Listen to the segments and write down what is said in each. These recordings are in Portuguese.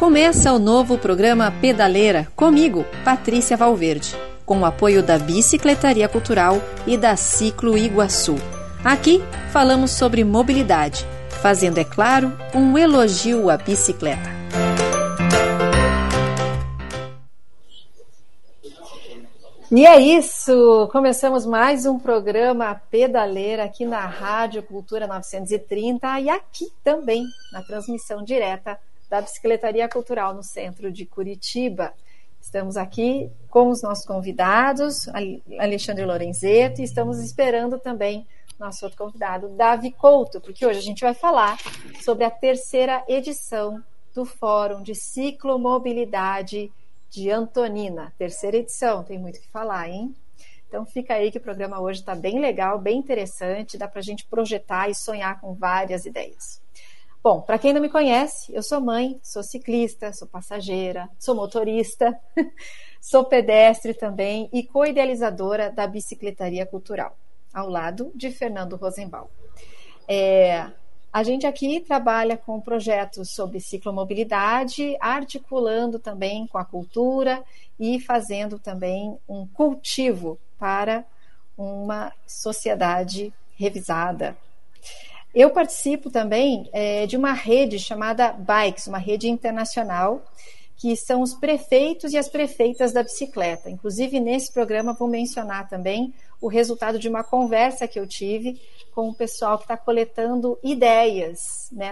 Começa o novo programa Pedaleira, comigo, Patrícia Valverde, com o apoio da Bicicletaria Cultural e da Ciclo Iguaçu. Aqui falamos sobre mobilidade, fazendo, é claro, um elogio à bicicleta. E é isso! Começamos mais um programa Pedaleira aqui na Rádio Cultura 930 e aqui também na transmissão direta da Bicicletaria Cultural no centro de Curitiba. Estamos aqui com os nossos convidados, Alexandre Lorenzeto, e estamos esperando também nosso outro convidado, Davi Couto, porque hoje a gente vai falar sobre a terceira edição do Fórum de Ciclomobilidade de Antonina. Terceira edição, tem muito o que falar, hein? Então fica aí que o programa hoje está bem legal, bem interessante, dá para a gente projetar e sonhar com várias ideias. Bom, para quem não me conhece, eu sou mãe, sou ciclista, sou passageira, sou motorista, sou pedestre também e co-idealizadora da Bicicletaria Cultural, ao lado de Fernando Rosenbaum. A gente aqui trabalha com projetos sobre ciclomobilidade, articulando também com a cultura e fazendo também um cultivo para uma sociedade revisada. Eu participo também de uma rede chamada Bikes, uma rede internacional, que são os prefeitos e as prefeitas da bicicleta. Inclusive, nesse programa, vou mencionar também o resultado de uma conversa que eu tive com o pessoal que está coletando ideias, né,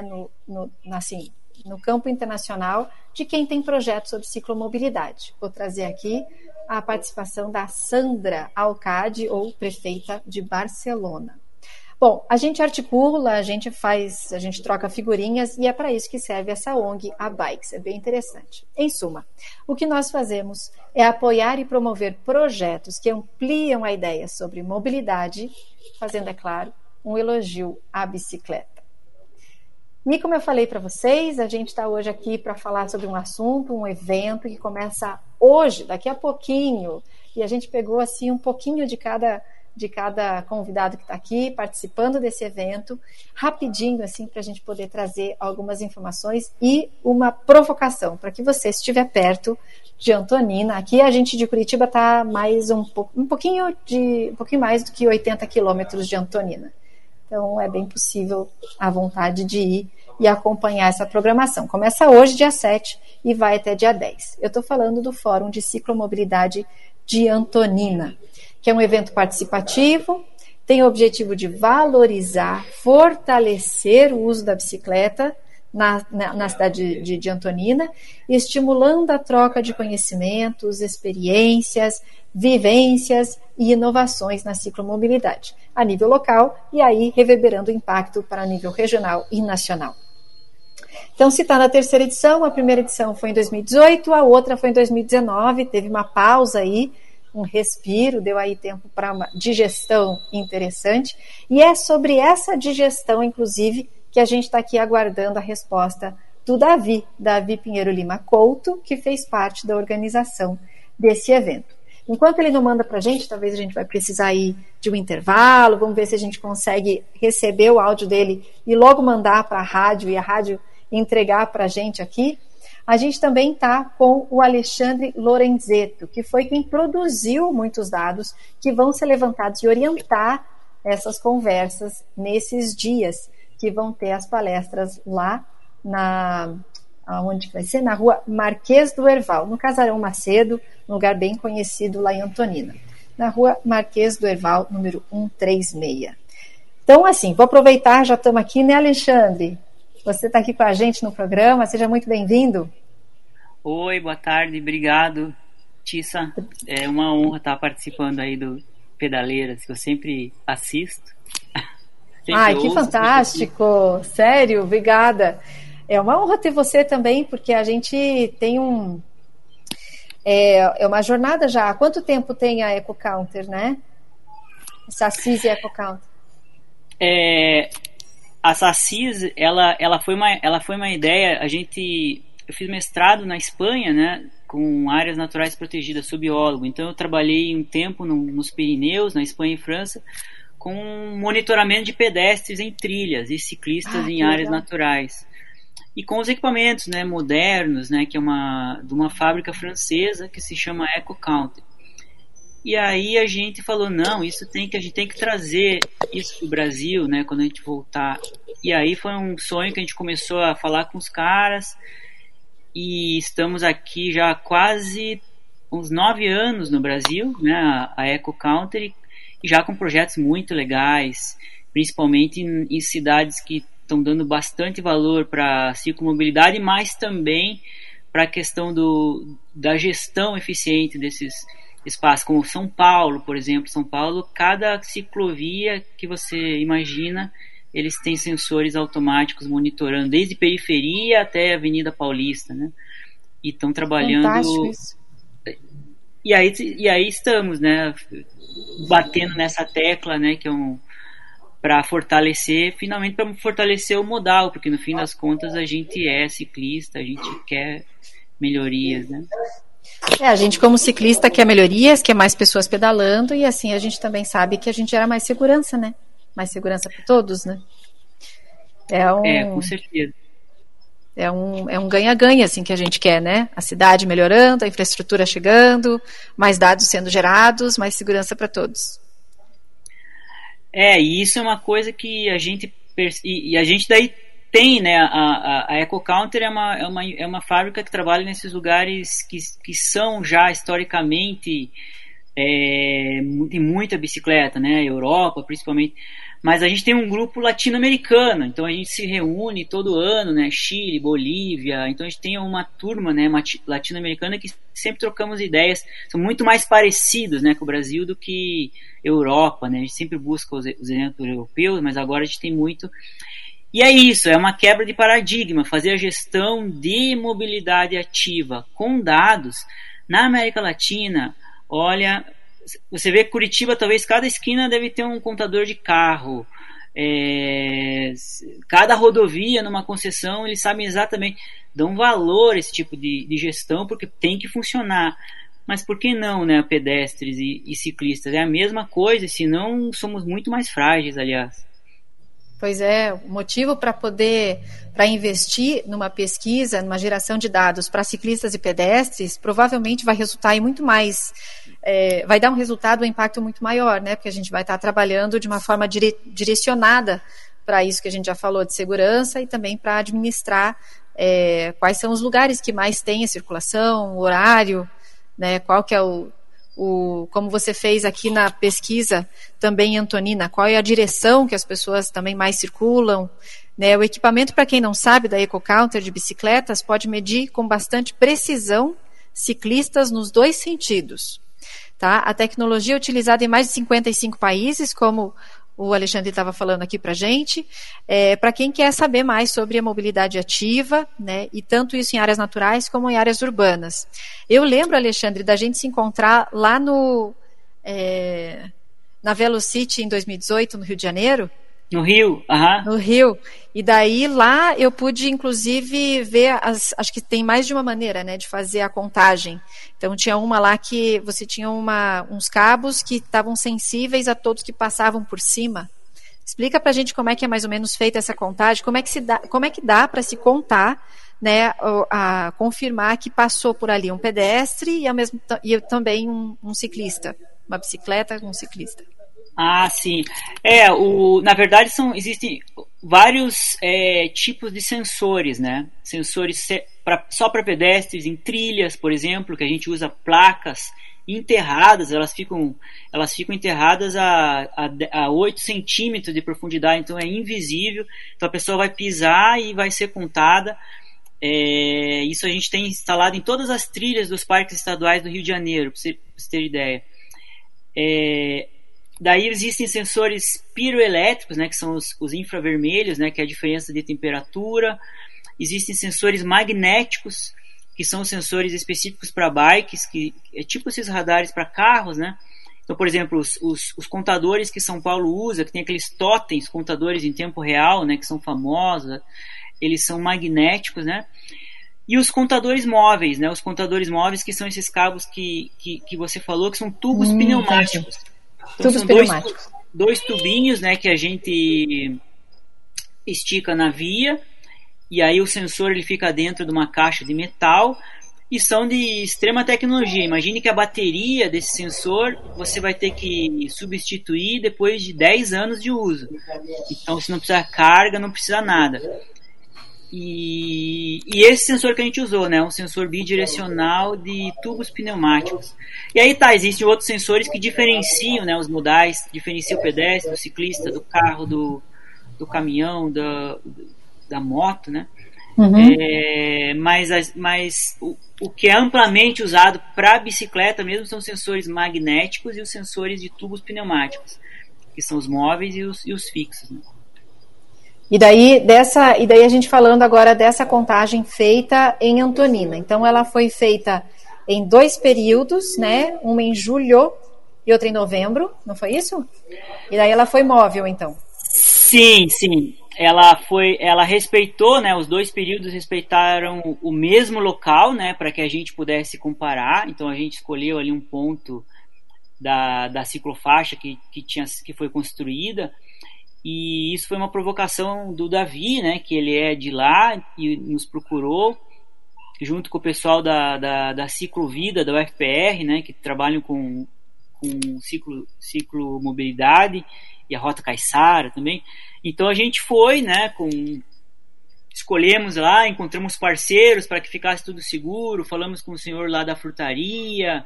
no campo internacional de quem tem projetos sobre ciclomobilidade. Vou trazer aqui a participação da Sandra Alcade, ou prefeita de Barcelona. Bom, a gente articula, a gente troca figurinhas e é para isso que serve essa ONG, a Bikes. É bem interessante. Em suma, o que nós fazemos é apoiar e promover projetos que ampliam a ideia sobre mobilidade, fazendo, é claro, um elogio à bicicleta. E como eu falei para vocês, a gente está hoje aqui para falar sobre um assunto, um evento que começa hoje, daqui a pouquinho, e a gente pegou assim um pouquinho de cada convidado que está aqui participando desse evento, rapidinho assim para a gente poder trazer algumas informações e uma provocação para que você estiver perto de Antonina. Aqui a gente de Curitiba está mais um pouquinho mais do que 80 quilômetros de Antonina. Então é bem possível a vontade de ir e acompanhar essa programação. Começa hoje, dia 7, e vai até dia 10. Eu estou falando do Fórum de Ciclomobilidade de Antonina, que é um evento participativo, tem o objetivo de valorizar, fortalecer o uso da bicicleta na cidade de Antonina, estimulando a troca de conhecimentos, experiências, vivências e inovações na ciclomobilidade, a nível local e aí reverberando o impacto para nível regional e nacional. Então, se está na terceira edição, a primeira edição foi em 2018, a outra foi em 2019, teve uma pausa aí, um respiro, deu aí tempo para uma digestão interessante, e é sobre essa digestão, inclusive, que a gente está aqui aguardando a resposta do Davi Pinheiro Lima Couto, que fez parte da organização desse evento. Enquanto ele não manda para a gente, talvez a gente vai precisar ir de um intervalo, vamos ver se a gente consegue receber o áudio dele e logo mandar para a rádio, e a rádio entregar para a gente aqui. A gente também está com o Alexandre Lorenzeto, que foi quem produziu muitos dados que vão ser levantados e orientar essas conversas nesses dias que vão ter as palestras lá onde vai ser? Na rua Marquês do Herval, no Casarão Macedo, um lugar bem conhecido lá em Antonina. Na rua Marquês do Herval, número 136. Então, assim, vou aproveitar, já estamos aqui, né, Alexandre? Você está aqui com a gente no programa, seja muito bem-vindo. Oi, boa tarde, obrigado, Tissa. É uma honra estar participando aí do Pedaleiras, que eu sempre assisto. Ai, que fantástico, sério, obrigada. É uma honra ter você também, porque a gente tem uma jornada já. Há quanto tempo tem a EcoCounter, né? Sassis e EcoCounter. A Sassis, ela foi uma ideia. Eu fiz mestrado na Espanha, né, com áreas naturais protegidas, sou biólogo. Então eu trabalhei um tempo nos Pirineus, na Espanha e França, com monitoramento de pedestres em trilhas e ciclistas em áreas naturais. e com os equipamentos, né, modernos, né, que é de uma fábrica francesa que se chama EcoCounter. E aí a gente falou, não, a gente tem que trazer isso para o Brasil, né, quando a gente voltar. E aí foi um sonho que a gente começou a falar com os caras, e estamos aqui já há quase uns 9 anos no Brasil, né, a EcoCounter, e já com projetos muito legais, principalmente em cidades que estão dando bastante valor para a ciclomobilidade, mas também para a questão da gestão eficiente desses espaços, como São Paulo, por exemplo. São Paulo, cada ciclovia que você imagina, eles têm sensores automáticos monitorando, desde periferia até Avenida Paulista, né? E estão trabalhando... Fantástico isso. E aí estamos, né, batendo nessa tecla, né, que é para fortalecer, finalmente para fortalecer o modal, porque no fim das contas a gente é ciclista, a gente quer melhorias, né? A gente como ciclista quer melhorias, quer mais pessoas pedalando, e assim a gente também sabe que a gente gera mais segurança, né? Mais segurança para todos, né? Com certeza. É um ganha-ganha, assim, que a gente quer, né? A cidade melhorando, a infraestrutura chegando, mais dados sendo gerados, mais segurança para todos. E isso é uma coisa que a gente... E a gente daí tem, né? A EcoCounter é uma fábrica que trabalha nesses lugares que são já historicamente... tem muita bicicleta, né? Europa, principalmente... Mas a gente tem um grupo latino-americano, então a gente se reúne todo ano, né? Chile, Bolívia, então a gente tem uma turma, né, latino-americana que sempre trocamos ideias, são muito mais parecidos, né, com o Brasil do que Europa, né? A gente sempre busca os exemplos europeus, mas agora a gente tem muito. E é isso, é uma quebra de paradigma, fazer a gestão de mobilidade ativa com dados na América Latina. Olha, você vê Curitiba, talvez cada esquina deve ter um contador de carro. Cada rodovia numa concessão, eles sabem exatamente, dão valor a esse tipo de gestão, porque tem que funcionar. Mas por que não, né, pedestres e ciclistas? É a mesma coisa, senão somos muito mais frágeis, aliás. Pois é, o motivo para investir numa pesquisa, numa geração de dados para ciclistas e pedestres, provavelmente vai resultar em muito mais, vai dar um resultado, um impacto muito maior, né? Porque a gente vai estar trabalhando de uma forma direcionada para isso que a gente já falou de segurança e também para administrar quais são os lugares que mais tem a circulação, o horário, né? Qual que é como você fez aqui na pesquisa também, Antonina, qual é a direção que as pessoas também mais circulam, né? O equipamento, para quem não sabe, da EcoCounter de bicicletas, pode medir com bastante precisão ciclistas nos 2 sentidos. Tá? A tecnologia é utilizada em mais de 55 países, como o Alexandre estava falando aqui para a gente, para quem quer saber mais sobre a mobilidade ativa, né, e tanto isso em áreas naturais como em áreas urbanas. Eu lembro, Alexandre, da gente se encontrar lá na Velocity em 2018, no Rio de Janeiro. No Rio, aham. No Rio. E daí lá eu pude, inclusive, ver, acho que tem mais de uma maneira, né, de fazer a contagem. Então tinha uma lá que você tinha uns cabos que estavam sensíveis a todos que passavam por cima. Explica pra gente como é que é mais ou menos feita essa contagem, como é que dá para se contar, né, a confirmar que passou por ali um pedestre e também um ciclista, uma bicicleta com um ciclista. Ah, sim. Na verdade existem vários tipos de sensores, né? Sensores só para pedestres em trilhas, por exemplo, que a gente usa placas enterradas, elas ficam enterradas a 8 centímetros de profundidade, então é invisível, então a pessoa vai pisar e vai ser contada. Isso a gente tem instalado em todas as trilhas dos parques estaduais do Rio de Janeiro, para você ter ideia. Daí existem sensores piroelétricos, né, que são os infravermelhos, né, que é a diferença de temperatura. Existem sensores magnéticos, que são sensores específicos para bikes, que é tipo esses radares para carros, né? Então, por exemplo, os contadores que São Paulo usa, que tem aqueles totens, contadores em tempo real, né, que são famosos, eles são magnéticos, né? E os contadores móveis, né? Os contadores móveis, que são esses cabos que você falou, que são tubos pneumáticos. Então, tubos pneumáticos. Dois tubinhos, né, que a gente estica na via, e aí o sensor ele fica dentro de uma caixa de metal e são de extrema tecnologia. Imagine que a bateria desse sensor você vai ter que substituir depois de 10 anos de uso. Então você não precisa carga, não precisa nada. E esse sensor que a gente usou, né, um sensor bidirecional de tubos pneumáticos. E aí existem outros sensores que diferenciam, né, os modais, diferenciam o pedestre, do ciclista, do carro, do caminhão, da moto, né? Uhum. Mas o que é amplamente usado para bicicleta mesmo são os sensores magnéticos e os sensores de tubos pneumáticos, que são os móveis e os fixos, né? E daí a gente falando agora dessa contagem feita em Antonina. Então ela foi feita em 2 períodos, né? Uma em julho e outra em novembro, não foi isso? E daí ela foi móvel, então. Sim. Ela respeitou, né? Os 2 períodos respeitaram o mesmo local, né? Para que a gente pudesse comparar. Então a gente escolheu ali um ponto da ciclofaixa que foi construída. E isso foi uma provocação do Davi, né, que ele é de lá e nos procurou, junto com o pessoal da Ciclovida, da UFPR, né, que trabalham com ciclo mobilidade, e a Rota Caiçara também. Então a gente foi, né, escolhemos lá, encontramos parceiros para que ficasse tudo seguro, falamos com o senhor lá da frutaria,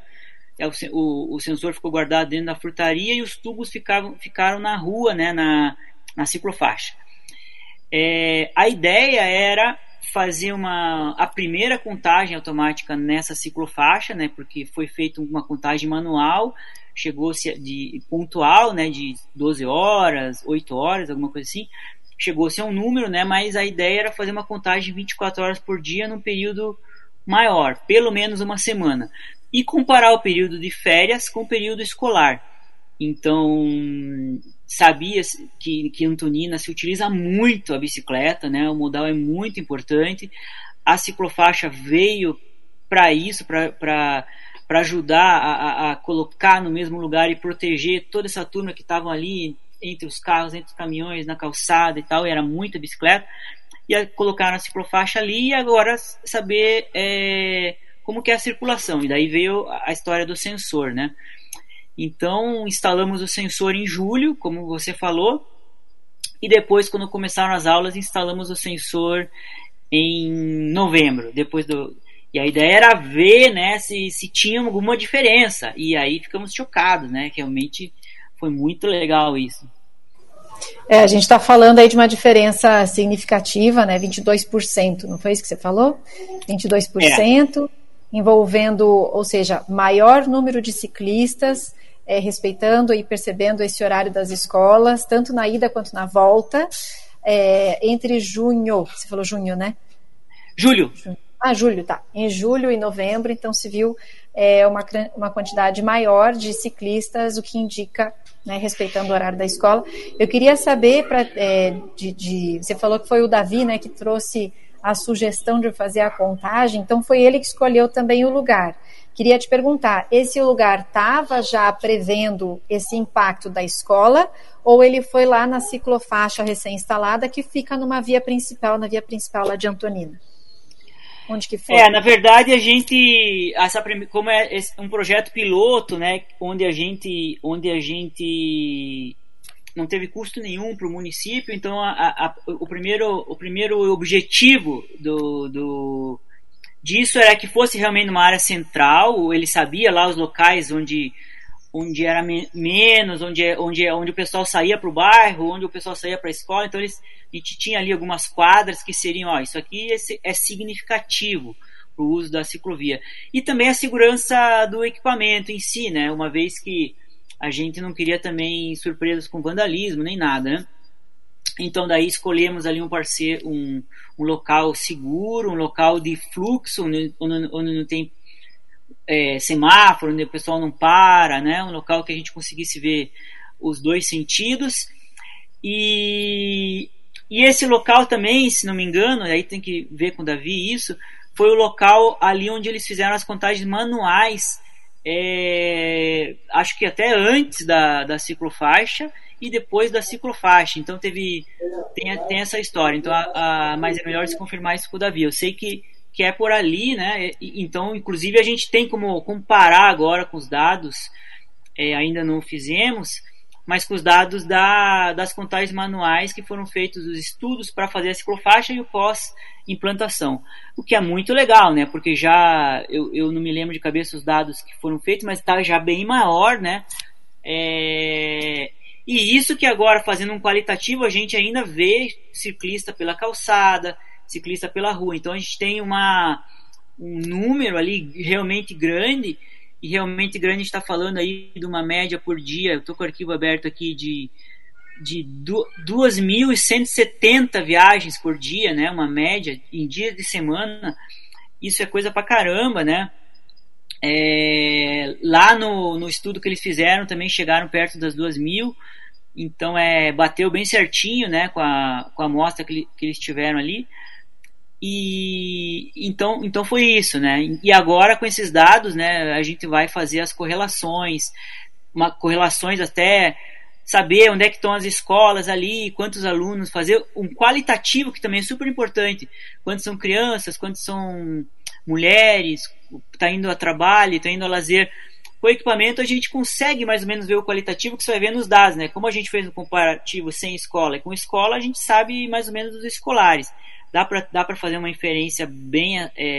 o sensor ficou guardado dentro da frutaria e os tubos ficaram na rua, né, na ciclofaixa. A ideia era fazer a primeira contagem automática nessa ciclofaixa, né, porque foi feita uma contagem manual, chegou-se de pontual, né, de 12 horas, 8 horas, alguma coisa assim, chegou-se a um número, né, mas a ideia era fazer uma contagem 24 horas por dia num período maior, pelo menos uma semana, e comparar o período de férias com o período escolar. Então, sabia que em Antonina se utiliza muito a bicicleta, né? O modal é muito importante. A ciclofaixa veio para isso, para ajudar a colocar no mesmo lugar e proteger toda essa turma que estavam ali entre os carros, entre os caminhões, na calçada e tal, e era muita bicicleta. E colocaram a ciclofaixa ali e agora saber como que é a circulação. E daí veio a história do sensor, né? Então, instalamos o sensor em julho, como você falou, e depois, quando começaram as aulas, instalamos o sensor em novembro. E a ideia era ver, né, se tinha alguma diferença. E aí ficamos chocados, né? Realmente foi muito legal isso. A gente está falando aí de uma diferença significativa, né? 22%, não foi isso que você falou? 22%, envolvendo, ou seja, maior número de ciclistas, respeitando e percebendo esse horário das escolas, tanto na ida quanto na volta, entre junho, você falou junho, né? Julho, tá. Em julho e novembro, então se viu uma quantidade maior de ciclistas, o que indica, né, respeitando o horário da escola. Eu queria saber, você falou que foi o Davi, né, que trouxe a sugestão de fazer a contagem, então foi ele que escolheu também o lugar. Queria te perguntar, esse lugar estava já prevendo esse impacto da escola, ou ele foi lá na ciclofaixa recém-instalada que fica na via principal lá de Antonina? Onde que foi? Na verdade, a gente, como é um projeto piloto, né, onde a gente não teve custo nenhum para o município, então o primeiro objetivo disso era que fosse realmente numa área central. Ele sabia lá os locais onde era menos, onde o pessoal saía para o bairro, onde o pessoal saía para a escola. Então a gente tinha ali algumas quadras que seriam, isso aqui é significativo para o uso da ciclovia. E também a segurança do equipamento em si, né? Uma vez que a gente não queria também surpresas com vandalismo nem nada, né? Então daí escolhemos ali um parceiro, um local seguro, um local de fluxo, onde não tem semáforo, onde o pessoal não para, né? Um local que a gente conseguisse ver os dois sentidos. E esse local também, se não me engano, aí tem que ver com o Davi isso, foi o local ali onde eles fizeram as contagens manuais, acho que até antes da ciclofaixa, e depois da ciclofaixa. Então tem essa história. Então, mas é melhor se confirmar isso com o Davi. Eu sei que é por ali, né? Então, inclusive, a gente tem como comparar agora com os dados, ainda não fizemos, mas com os dados das contagens manuais que foram feitos os estudos para fazer a ciclofaixa e o pós-implantação. O que é muito legal, né? Porque já, eu não me lembro de cabeça os dados que foram feitos, mas está já bem maior, né? E isso que agora, fazendo um qualitativo, a gente ainda vê ciclista pela calçada, ciclista pela rua. Então a gente tem um número ali realmente grande, e realmente grande está falando aí de uma média por dia, eu estou com o arquivo aberto aqui, de 2.170 viagens por dia, né? Uma média em dias de semana. Isso é coisa pra caramba, né? Lá no estudo que eles fizeram também chegaram perto das 2.000, então bateu bem certinho, né, com a amostra que eles tiveram ali. E então foi isso, né? E agora com esses dados, né, a gente vai fazer as correlações até saber onde é que estão as escolas ali, quantos alunos, fazer um qualitativo que também é super importante, quantos são crianças, quantos são mulheres, está indo a trabalho, está indo a lazer. Com o equipamento a gente consegue mais ou menos ver o qualitativo que você vai ver nos dados, né? Como a gente fez um comparativo sem escola e com escola, a gente sabe mais ou menos dos escolares. Dá para fazer uma inferência bem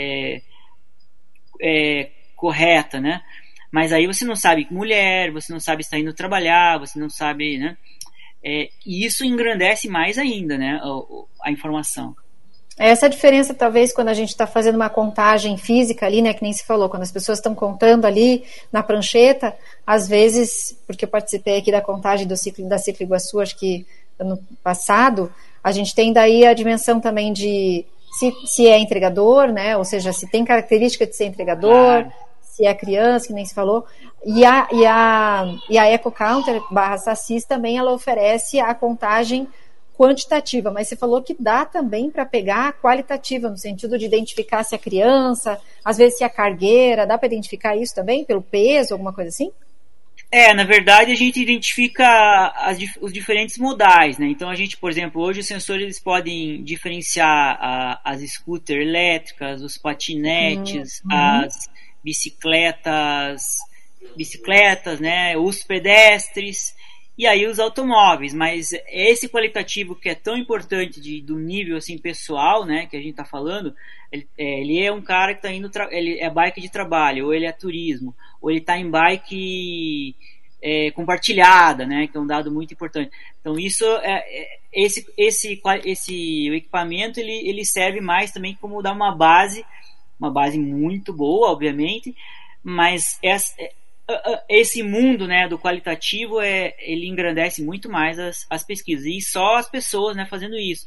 correta, né? Mas aí você não sabe mulher, você não sabe se está indo trabalhar, você não sabe, né? E isso engrandece mais ainda, né? A informação. Essa diferença, talvez, quando a gente está fazendo uma contagem física ali, né, que nem se falou, quando as pessoas estão contando ali na prancheta, às vezes, porque eu participei aqui da contagem da Ciclo Iguaçu, acho que ano passado, a gente tem daí a dimensão também de se é entregador, né, ou seja, se tem característica de ser entregador, se é criança, que nem se falou, e a EcoCounter /SACIS também, ela oferece a contagem quantitativa, mas você falou que dá também para pegar a qualitativa, no sentido de identificar se é criança, às vezes se é cargueira, dá para identificar isso também, pelo peso, alguma coisa assim? Na verdade a gente identifica os diferentes modais, né? Então a gente, por exemplo, hoje os sensores eles podem diferenciar as scooters elétricas, os patinetes, as bicicletas, né? Os pedestres, e aí os automóveis, mas esse qualitativo que é tão importante do nível assim pessoal, né, que a gente está falando, ele é um cara que está indo, ele é bike de trabalho, ou ele é turismo, ou ele está em bike compartilhada, né, que é um dado muito importante. Então isso esse o equipamento ele serve mais também como dar uma base muito boa, obviamente, mas esse mundo, né, do qualitativo ele engrandece muito mais as pesquisas, e só as pessoas, né, fazendo isso.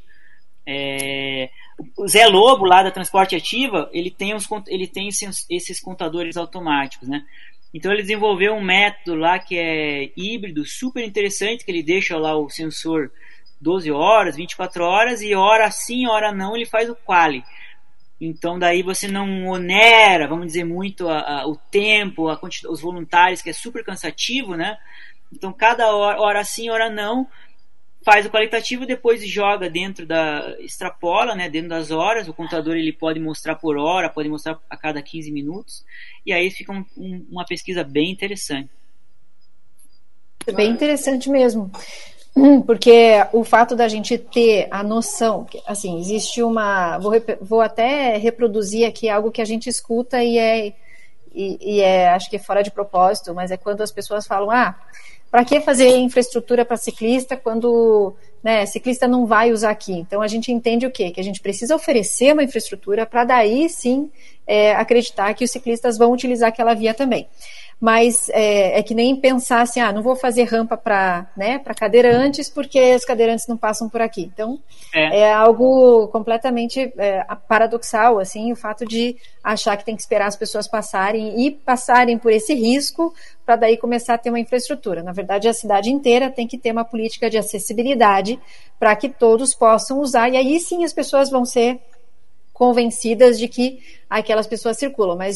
O Zé Lobo lá da Transporte Ativa, ele tem esses contadores automáticos, né? Então ele desenvolveu um método lá que é híbrido, super interessante, que ele deixa lá o sensor 12 horas, 24 horas, e hora sim, hora não, ele faz o quali. Então daí você não onera, vamos dizer, muito o tempo, os voluntários, que é super cansativo, né? Então cada hora sim, hora não, faz o qualitativo, depois joga extrapola, né, dentro das horas. O contador ele pode mostrar por hora, pode mostrar a cada 15 minutos, e aí fica uma pesquisa bem interessante. Bem interessante mesmo. Porque o fato da gente ter a noção, assim, existe vou até reproduzir aqui algo que a gente escuta e acho que é fora de propósito, mas é quando as pessoas falam, para que fazer infraestrutura para ciclista quando, né, ciclista não vai usar aqui? Então a gente entende o quê? Que a gente precisa oferecer uma infraestrutura para daí sim acreditar que os ciclistas vão utilizar aquela via também. Mas é que nem pensar assim, não vou fazer rampa para cadeirantes porque os cadeirantes não passam por aqui. Então, é algo completamente paradoxal, assim, o fato de achar que tem que esperar as pessoas passarem por esse risco para daí começar a ter uma infraestrutura. Na verdade, a cidade inteira tem que ter uma política de acessibilidade para que todos possam usar, e aí sim as pessoas vão ser convencidas de que aquelas pessoas circulam, mas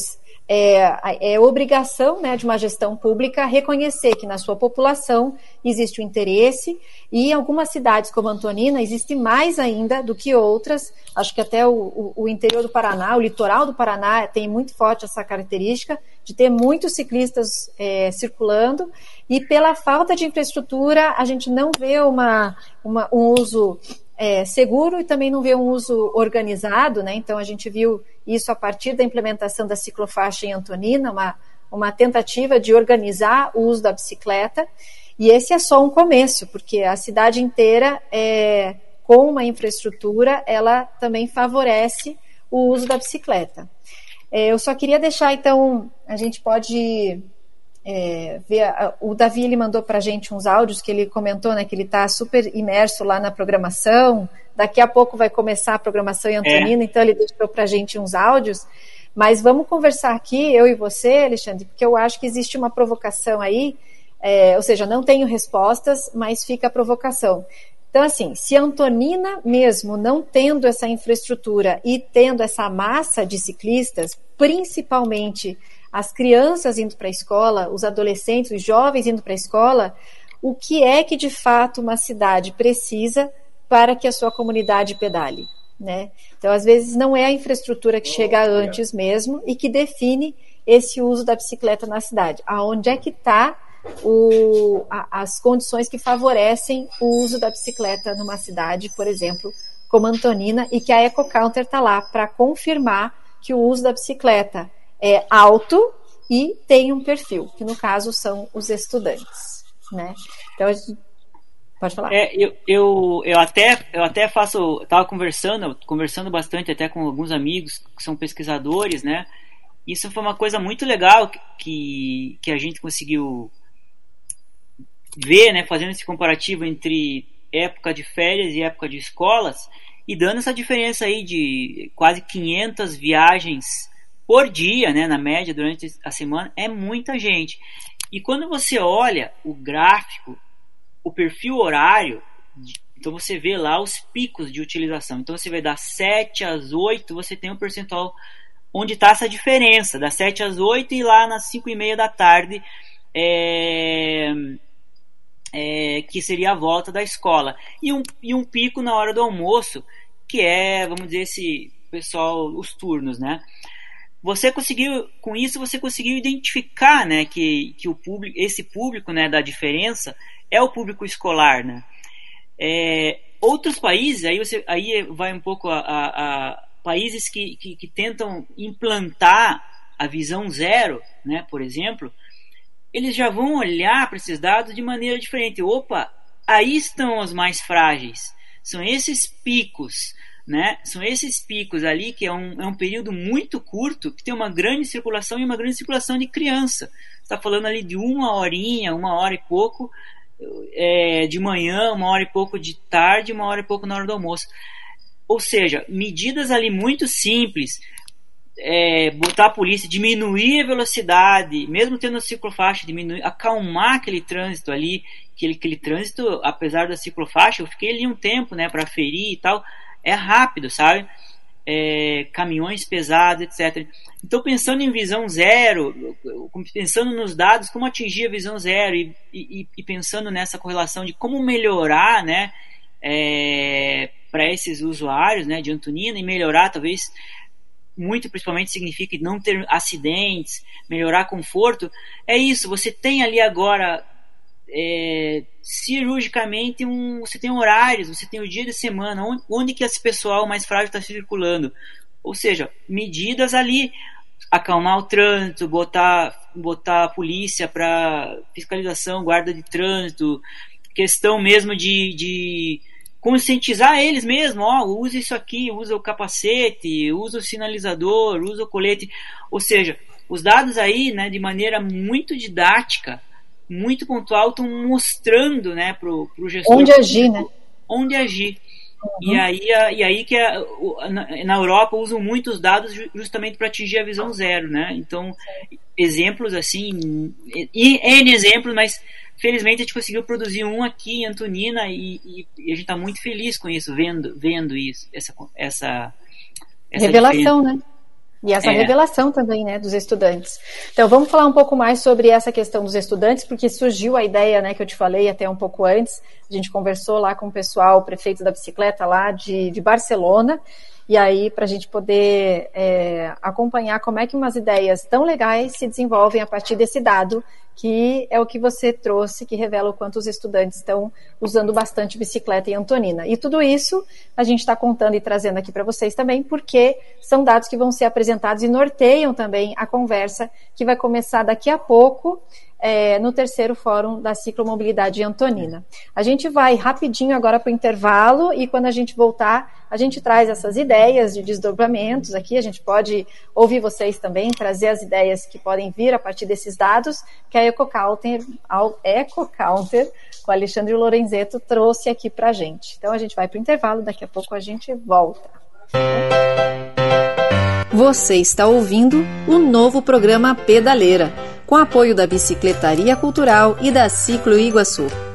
é obrigação, né, de uma gestão pública reconhecer que na sua população existe o interesse, e em algumas cidades como Antonina existe mais ainda do que outras. Acho que até o interior do Paraná, o litoral do Paraná tem muito forte essa característica de ter muitos ciclistas circulando, e pela falta de infraestrutura a gente não vê um uso seguro, e também não vê um uso organizado, né? Então a gente viu isso a partir da implementação da ciclofaixa em Antonina, uma tentativa de organizar o uso da bicicleta, e esse é só um começo, porque a cidade inteira, com uma infraestrutura, ela também favorece o uso da bicicleta. Eu só queria deixar, então, a gente pode ver, o Davi, ele mandou para a gente uns áudios que ele comentou, né, que ele está super imerso lá na programação. Daqui a pouco vai começar a programação em Antonina, então ele deixou para a gente uns áudios. Mas vamos conversar aqui, eu e você, Alexandre, porque eu acho que existe uma provocação aí, ou seja, não tenho respostas, mas fica a provocação. Então, assim, se Antonina mesmo não tendo essa infraestrutura e tendo essa massa de ciclistas, principalmente as crianças indo para a escola, os adolescentes, os jovens indo para a escola, o que é que de fato uma cidade precisa para que a sua comunidade pedale, né? Então, às vezes, não é a infraestrutura que chega antes mesmo e que define esse uso da bicicleta na cidade. Aonde é que está as condições que favorecem o uso da bicicleta numa cidade, por exemplo, como Antonina, e que a EcoCounter está lá para confirmar que o uso da bicicleta é alto e tem um perfil, que no caso são os estudantes, né? Então, pode falar. Eu até faço, estava conversando bastante até com alguns amigos que são pesquisadores, né? Isso foi uma coisa muito legal que a gente conseguiu ver, né? Fazendo esse comparativo entre época de férias e época de escolas, e dando essa diferença aí de quase 500 viagens por dia, né, na média, durante a semana, é muita gente. E quando você olha o gráfico, o perfil horário, então você vê lá os picos de utilização. Então você vê das 7 às 8, você tem um percentual onde está essa diferença, das 7 às 8 e lá nas 5 e meia da tarde, que seria a volta da escola. E um pico na hora do almoço, que é, vamos dizer, esse pessoal, os turnos, né? Com isso você conseguiu identificar, né, que esse público, né, da diferença é o público escolar, né? Outros países, aí vai um pouco a países que tentam implantar a visão zero, né, por exemplo, eles já vão olhar para esses dados de maneira diferente. Opa, aí estão os mais frágeis, são esses picos, né? São esses picos ali, que é um período muito curto, que tem uma grande circulação, e uma grande circulação de criança. Você está falando ali de uma hora e pouco de manhã, 1 hora e pouco de tarde, 1 hora e pouco na hora do almoço. Ou seja, medidas ali muito simples, botar a polícia, diminuir a velocidade, mesmo tendo a ciclofaixa, acalmar aquele trânsito ali, aquele trânsito, apesar da ciclofaixa, eu fiquei ali um tempo, né, para ferir e tal, é rápido, sabe? Caminhões pesados, etc. Então, pensando em visão zero, pensando nos dados, como atingir a visão zero, e pensando nessa correlação de como melhorar, né, para esses usuários, né, de Antonina, e melhorar, talvez, muito principalmente significa não ter acidentes, melhorar conforto, é isso. Você tem ali agora cirurgicamente você tem horários, você tem o dia de semana onde que esse pessoal mais frágil está circulando, ou seja, medidas ali, acalmar o trânsito, botar a polícia para fiscalização, guarda de trânsito, questão mesmo de conscientizar eles mesmo, usa isso aqui, usa o capacete, usa o sinalizador, usa o colete, ou seja, os dados aí, né, de maneira muito didática, muito pontual, estão mostrando, né, pro gestor onde agir, né? Onde agir. Uhum. E aí que na Europa usam muitos dados justamente para atingir a visão zero, né? Então, exemplos assim, N exemplos, mas felizmente a gente conseguiu produzir um aqui em Antonina, e a gente está muito feliz com isso, vendo isso, essa revelação, diferença. Né? E essa revelação também, né, dos estudantes. Então, vamos falar um pouco mais sobre essa questão dos estudantes, porque surgiu a ideia, né, que eu te falei até um pouco antes. A gente conversou lá com o pessoal, o prefeito da bicicleta lá de Barcelona, e aí para a gente poder acompanhar como é que umas ideias tão legais se desenvolvem a partir desse dado, que é o que você trouxe, que revela o quanto os estudantes estão usando bastante bicicleta em Antonina. E tudo isso a gente está contando e trazendo aqui para vocês também, porque são dados que vão ser apresentados e norteiam também a conversa que vai começar daqui a pouco, no terceiro fórum da ciclomobilidade em Antonina. A gente vai rapidinho agora para o intervalo e quando a gente voltar, a gente traz essas ideias de desdobramentos aqui, a gente pode ouvir vocês também, trazer as ideias que podem vir a partir desses dados que a EcoCounter, com o Alexandre Lorenzetto, trouxe aqui para a gente. Então a gente vai para o intervalo, daqui a pouco a gente volta. Você está ouvindo o novo programa Pedaleira, com apoio da Bicicletaria Cultural e da Ciclo Iguaçu.